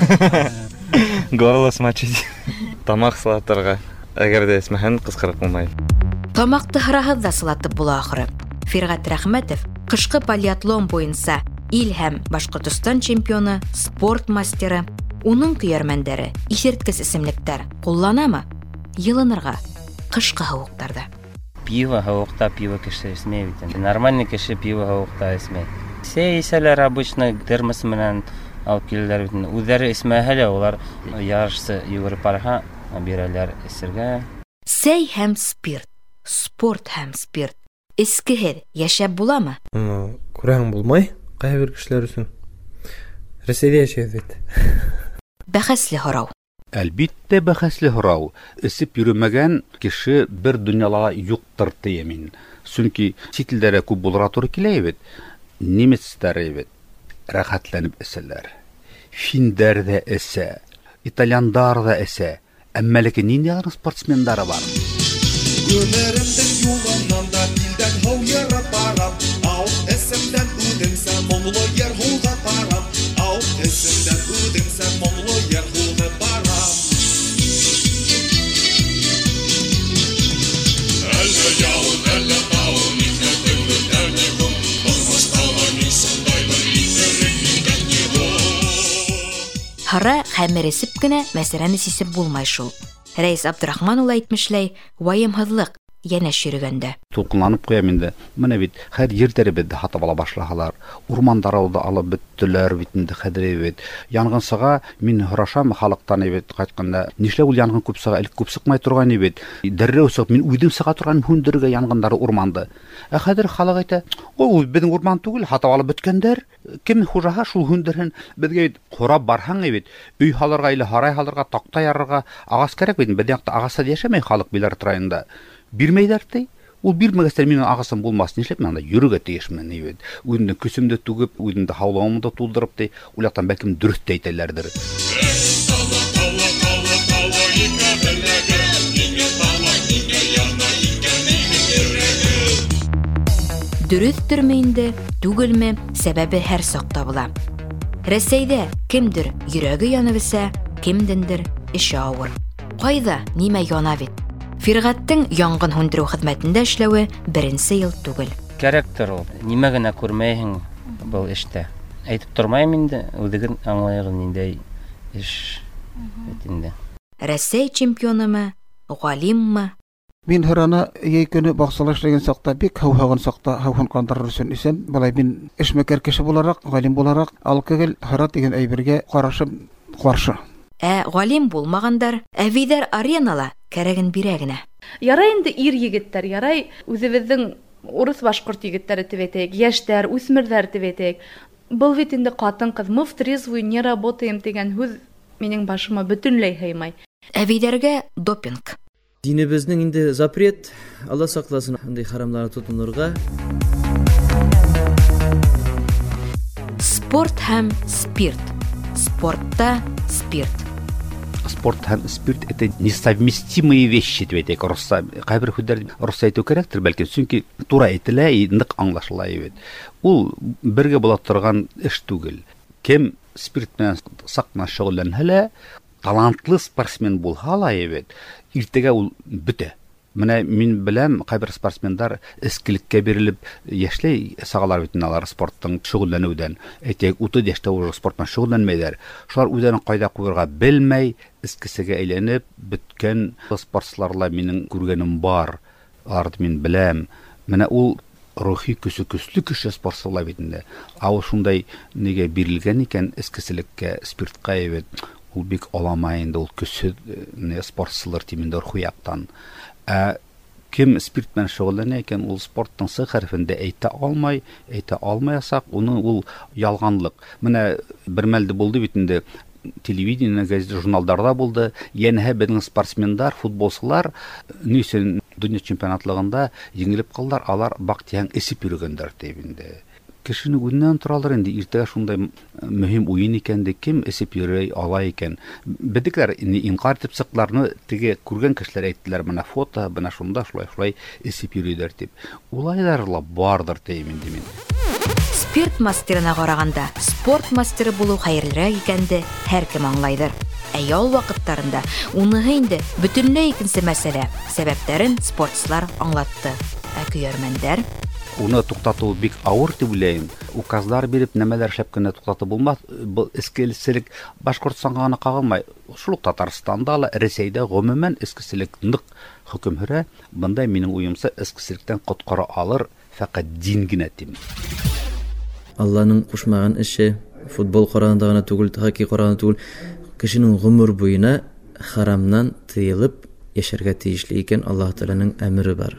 Горло смочить. Тамак сылатырга. Әгәр дә эсмәһән кыскырып булмай. Тамакты һыраһыз да сылатып була ахыры. Фиргат Рәхмәтов кышкы полиатлон буенча ил һәм Башкортстан чемпионы, спорт мастеры. Уның көйәрмәндәре, исерткес исемлектәр кулланамы? Йылынырга кышкы һавыктарда. Пиво һавыкта пиво кеше эсмәй бит. Нормальный кеше пиво һавыкта эсмәй. Сәйсәләр обычно термос менән алып киләләр бит. Үзләре эсмәһә лә улар ярышсы йөгереп барһа, бирәләр эсергә. Сәй һәм спирт, спорт һәм спирт. Искеһез яшәп буламы? Күрәң булмай, кайбер кешеләр өчен. Рәсәйдә яшәйбез бит. Бәхәсле һорау. Әлбиттә бәхәсле һорау. Эсеп йөрмәгән кеше бер дөньяла юктыр тием мин. Чөнки чит илдәрдә күп булырга туры килә бит. Немецләр бит рәхәтләнеп эсәләр. Финнәр дә эсә, итальяннар да эсә. Әмма ләкин нинди спортсменнар бар. Гүмеремдең юлыннан да билдән һау ярап барам. Ау эсемдән үдемсә моңлы яр һулга барам. Ау эсемдән үдемсә моңлы яр һулга барам. Әллә яун, әллә таун, икәтен үтәрне кум. Булмастала мин сондайлар итерек миндән не Һара хәмересеп кенә мәсьәләне сисеп булмай шул. Рәис Абдрахман улы әйтмешләй, ваемһызлык янәш йөргәндә. Тулкынланып куям инде. Менә бит һәр җирдә бит хатып ала башлаһалар. Урмандарда алып беттеләр бит инде хәдер бит. Янгын сыга мин һорашам халыктан бит кайтканда. Нишләп ул янгын күп сыга, элек күп сыкмай торган бит. Дәррәү сыгып мин үдем сыга торган хүндергә янгыннары урманды. Ә хәдер халык әйтә, ул безнең урман түгел, хатып алып беткәндәр. Кем хуҗаһа шул хүндерһен безгә бит корап барһаң бит. Өй халырга иле һарай халырга, такта ярырга агас кирәк бит. Бездә агасы яшәмәй халык биләр тирәендә. Бирмәйдәр ти. Ул бирмәгәстәр минем агасым булмас. Нишләп мен анда йөрергә тиешмен бит. Үземне көсемдә түгеп, үземдә һаулавымда тулдырып ти. Улактан бәлкем дөрес әйтәләрдер. Дөресттерме инде, түгелме, сәбәбе һәр сакта була. Рәсәйдә кемдер йөрәге янып исә, кемдендер эше авыр. Кайда, нимә яна бит? Фиргаттың янгын һүндерү хезмәтендә эшләве беренче ел түгел. Кәрәктер ул. Нимә генә күрмәйһең был эштә. Әйтеп тормайм инде, үзегез аңлайсыз ниндәй эш бит инде. Рәсәй чемпионымы, галимме? Мин һарана яй көне баксалаш дигән сакта бик һауһаган сакта һауһан кандырыр өчен исем, булай мин эшмәкәр кеше буларак, галим буларак алкыгыл һара дигән әйбергә карашым каршы. Галим булмагандар, әвидәр аренала кәрәген бирә генә. Ярай инде ир егеттәр, ярай үзебезнең урыс башкорт егетләре дип әйтәйек, яшьтәр, үсмерләр дип әйтәйек. Был бит инде хатын-кыз, мы в трезвую не работаем дигән һүз минең башыма бөтенләй һыймай. Әбидәргә допинг. Динебезнең инде запрет, Алла сакласын андый харамларны тотынырга. Спорт һәм спирт. Спортта спирт. Спорт һәм спирт — это несовместимые вещи дип әйтәйек русса. Кайбер һүзләр русса әйтү кирәктер бәлки, чөнки тура әйтелә, нык аңлашыла бит. Ул бергә була торган эш түгел. Кем спирт белән сакна шөгыльләнһә, талантлы спортсмен булһа ла бит, иртәгә ул бетә. Менә мин беләм, кайбер спортсмендар эскелеккә бирелеп яшьләй сагалар бит алар спорттың шөгыльләнүдән. Әйтәйек, 30 яшьтә уже спортта шөгыльләнмәйләр. Шулар үзләрен кайда куярга белмәй, эскесегә әйләнеп беткән спортчыларла минем күргәнем бар. Аларны мин беләм. Менә ул рухи көчле кеше спортчылар бит инде. Ау шундай нигә бирелгән икән эскеселеккә, спиртка бит. Ул бик аламай инде, ул көчле спортчылар тимендә хуяктан. Кем спирт белән шөгыльләнә икән, ул спорттың сы хәрфендә әйтә алмаячак, уны ул ялганлык. Менә бер мәлдә булды бит инде, телевидение, газета, журналларда булды. Янәһә безнең спортсмендар, футболчылар ни өчен дөнья чемпионатлыгында җиңелеп калдылар, алар бактияң эсеп йөргәндер дип инде. Кешене үннән торалар инде, иртәгә шундай мөһим уен икән дә, кем эсеп йөрәй ала икән. Бедекләр инкар итеп сыкларны теге күргән кешеләр әйттеләр, менә фото, менә шунда шулай эсеп йөриләр дип. Улайлар ла бардыр дим инде мин. Спирт мастерына караганда спорт мастеры булу хәерлерәк икәнде һәркем аңлайдыр. Ә ял вакытларында уныһы инде бөтенләй икенче мәсьәлә. Сәбәпләрен спортчылар аңлатты. Ә көйәрмәндәр уны туктату бик авыр дип уйлыйм. Указлар биреп, нәмәләр шәп кенә туктатып булмас. Бу эскеселек Башкортстанга гына кагылмай. Шул Татарстанда ла, Рәсәйдә гомумән эскеселек нык хөкем һөрә. Бында минем уемса эскеселектән коткара алыр фақат дин генә дим. Алланың кушмаган эше футбол караганда гына түгел, хоккей караганда түгел, кешенең гомер буена харамнан тыелып яшәргә тиешле икән, Аллаһ Тәгаләнең әмере бар.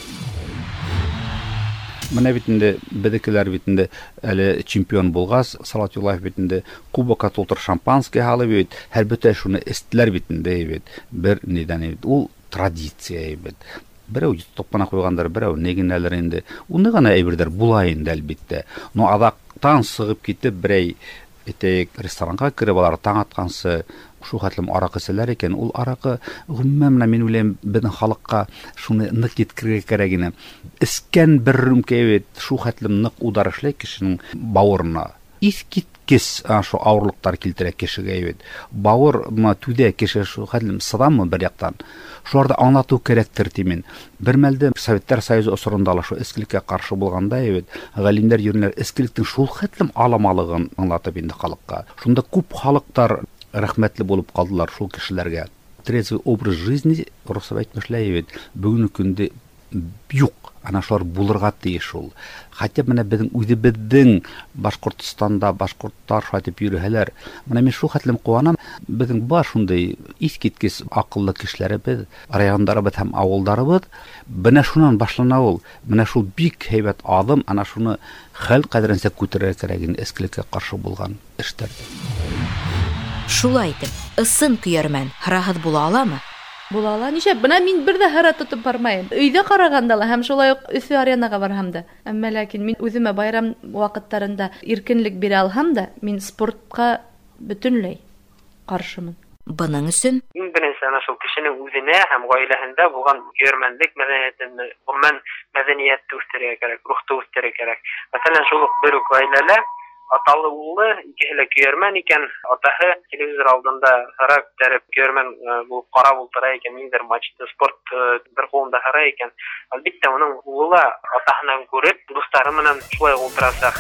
Менә бит инде бедекеләр бит инде әле чемпион булгас, Салат Юлаев бит инде кубокка тутыр шампанское халып бит, һәрбәтә шуны эстләр бит инде бит. Бер нидән ул традиция бит. Берәү топкана куйгандар, берәү негенәләр инде. Уны гына әйбердер була инде әлбәттә. Но адактан сыгып китеп берәй әйтәйек ресторанга кире алар таң аткансы шу хәтлем аракы селәр икән, ул аракы гомумән мин уйлыйм безнең халыкка шуны нык yetkirгә кирәк ине. Искән бер рюмка бит шу хәтлем нык удар эшләй кешенең бавырына. Искиткес шу авырлыктар килтерә кешегә бит. Бавыр түдә кеше шу хәтлем сыдамы бер яктан. Шуларда аңлату кирәктер тимен. Бер мәлдә Советтар Союзы осырында ла шу эскелеккә каршы булганда бит, галимнәр йөрнәр эскелектең шул хәтлем аламалыгын аңлатып инде халыкка. Шунда күп халыктар рәхмәтле булып калдылар шул кешеләргә. Трезвый образ жизни русча әйтмешләр бит, бүгенге көндә юк. Ана шулар булырга тиеш шул. Хәтта менә безнең үзебезнең Башкортстанда башкорттар шайтып йөрәләр. Менә мин шул хәтлем куанам. Безнең бар шундый искиткес акыллы кешеләребез, райондарыбыз һәм авылдарыбыз. Менә шуннан башлана ул. Менә шул бик һәйбәт адым, ана шуны хәл кадәренсә күтәрергә кирәк, эскелеккә каршы булган эштәр. Шулай итеп, ысын көйәрмән һәрәхәт була аламы? Була ала. Ничә, менә мин бер дә һәра тотып бармайм. Өйдә караганда ла һәм шулай ук Өфө аренага барһам да. Әмма ләкин мин үземә байрам вакытларында иркенлек бирә алһам да, мин спортка бөтенләй каршымын. Буның өчен Иң беренче ана шул кешенең үзенә һәм гаиләһендә булган көйәрмәнлек мәдәниятен, гомумән мәдәниятте үстерергә кирәк, рухты үстерергә кирәк. Мәсәлән, шул бер үк гаиләлә аталы улы икеһе көйәрмән икән, атаһы телевизор алдында һәра күтәреп көйәрмән булып карап утыра икән, ниндер матчта спорт бер кулында һәра икән. Әлбәттә, уның улы атаһынан күреп, дуслары менән шулай утырасак.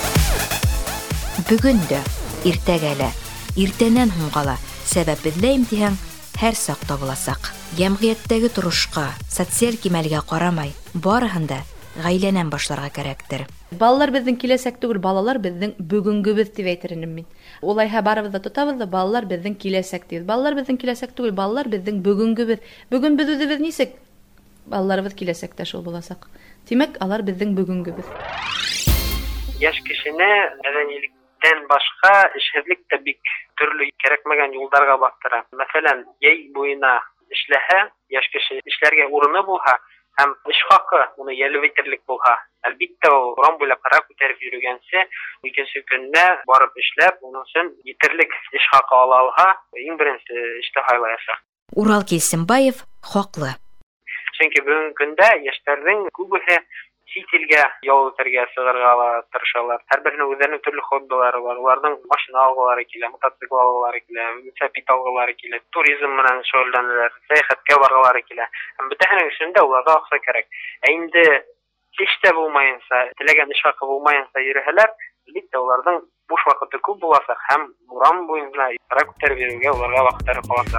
Бүген дә, иртәгә лә, иртәнән һуңга ла сәбәп эзләйм дигән һәр сакта буласак. Җәмгыятьтәге турышка, социаль кимәлгә карамай, барыһында гаиләнән башларга кирәктер. Балалар безнең киләсәк түгел, балалар безнең бүгенгебез дип әйтермен мин. Улайһа барыбыз да тотабыз да, балалар безнең киләсәк дип. Балалар безнең киләсәк түгел, балалар безнең бүгенгебез. Бүген без үзебез нисек? Балаларыбыз киләсәктә шул буласак. Тимәк, алар безнең бүгенгебез. Яшь кешене мәдәнилектән башка эшһезлек тә бик төрле кирәкмәгән юлларга бастыра. Мәсәлән, яй буена эшләһә, яшь кеше эшләргә урыны булһа, һәм эш хакы уны ялып итерлек булһа, әлбиттә ул урам буйлап кара күтәреп йөргәнсә, икенче көндә барып эшләп, уның өчен итерлек эш хакы ала алга, иң беренче эштә хайлаячак. Урал Килсенбаев хаклы. Чөнки бүгенге көндә яшьләрнең күбесе чит илгә ял итәргә чыгарга тырышалар. Һәрберенең үзләренең төрле хоббилары бар. Уларның машина алгылары килә, мотоцикл алгылары килә, велосипед алгылары килә, туризм менән шөгыльләнәләр, сәяхәткә баргалары килә. Һәм бөтеннең өчен дә уларга акча кирәк. Ә инде эштә булмаенса, теләгән эш хакы булмаенса йөрәһәләр, әлбиттә уларның буш вакыты күп булачак һәм урам буенча кара күтәреп йөрергә уларга вакытлары калачак.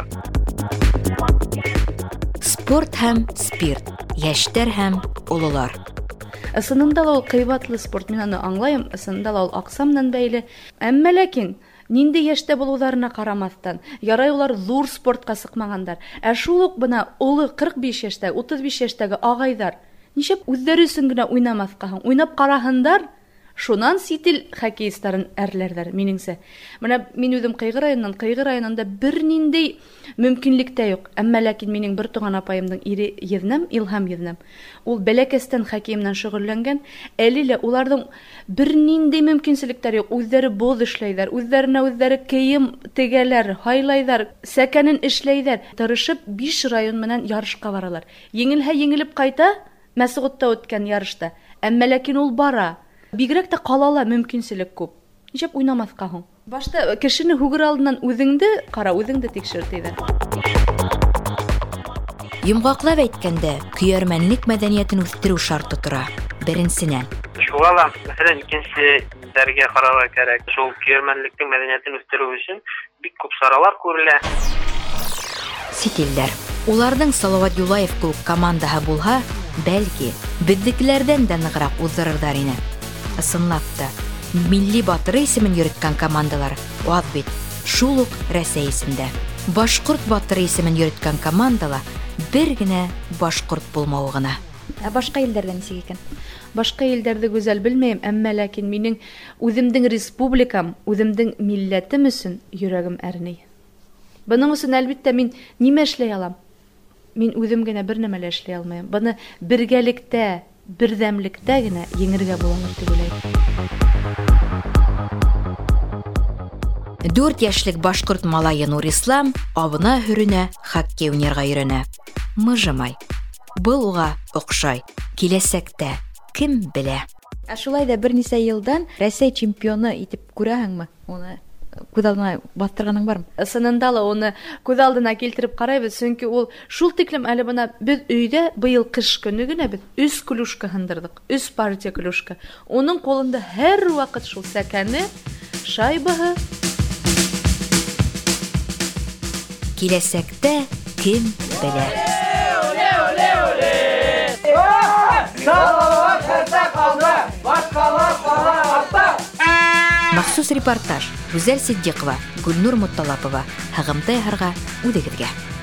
Спорт һәм спирт, яшьтәр һәм олылар. Ысынында ул кыйбатлы спорт, мин аны аңлайым, ысынында ул акча менән бәйле. Әмма ләкин нинди яшьтә булуларына карамастан, ярай улар зур спортка сыкмагандар. Ә шул ук бына улы 45 яшьтәге, 35 яшьтәге агайдар ничек үзләре өчен генә уйнамаска һәм уйнап караһындар, шунан ситил хоккеистларын әрләрдер, минеңсә. Менә мин үзем Кыйгы районында бернинди мөмкинлек тә юк. Әмма ләкин минең бер туган апайымның ире Езнәм, Илһам Езнәм. Ул бәләкәстән хоккей белән шөгыльләнгән. Әле уларның бернинди мөмкинлекләре юк. Үзләре боз эшләйләр, үзләренә үзләре кием тегәләр, хайлайдар, сәкәнен эшләйләр. Тырышып 5 район менән ярышка баралар. Еңелһә еңелеп кайта, Мәсгудта үткән ярышта. Әмма ләкин ул бара. Бигрәк тә калала мөмкинлек күп. Ничек уйнамаска һуң? Башта кешене хугыр алдыннан үзеңде кара, үзеңде тикшер тиде. Йомгаклап әйткәндә, көйәрмәнлек мәдәниятен үстерү шарты тора. Беренчедән. Шугала, мәсәлән, икенче дәргә карарга кирәк. Шул көйәрмәнлектең мәдәниятен үстерү өчен бик күп саралар күрелә. Ситилләр. Уларның Салават Юлаев кебек командаһы булһа, бәлки, безнекеләрдән дә ныграк уздырырдар ине. Ысынлап та, милли батыры исемен йөрткән командалар аз бит. Шул ук Рәсәй исемдә. Башкорт батыры исемен йөрткән командала бер генә башкорт булмавы гына. Ә башка илдәрдә ничек икән? Башка илдәрдә гүзәл белмәйм, әмма ләкин минең үземнең республикам, үземнең милләтем өчен йөрәгем әрни. Буның өчен әлбиттә мин нимә эшләй алам? Мин үзем генә бер нәмә лә эшләй алмыйм. Буны бергәлектә, бердәмлектә генә еңергә була дип уйлыйм. 4 яшьлек башкорт малае Нурислам абына хүренә хоккей уйнарга өйрәнә. Мыжымай. Был уга охшай. Киләсәктә кем белә? Ә шулай да бернисә елдан Рәсәй чемпионы итеп күрәһеңме? Уны күз алдына бастырганың бармы? Ысынында ла уны күз алдына килтереп карайбыз, чөнки ул шул тиклем әле бына без өйдә быел кыш көне генә без 3 клюшка һындырдык. 3 партия клюшка. Уның кулында һәр вакыт шул сәкәне, шайбаһы. Киләсәктә кем белә? Махсус репортаж. Гүзәл Сиддиқова, Гүлнур Мутталапова. Һәгымтай һәргә үдегезгә.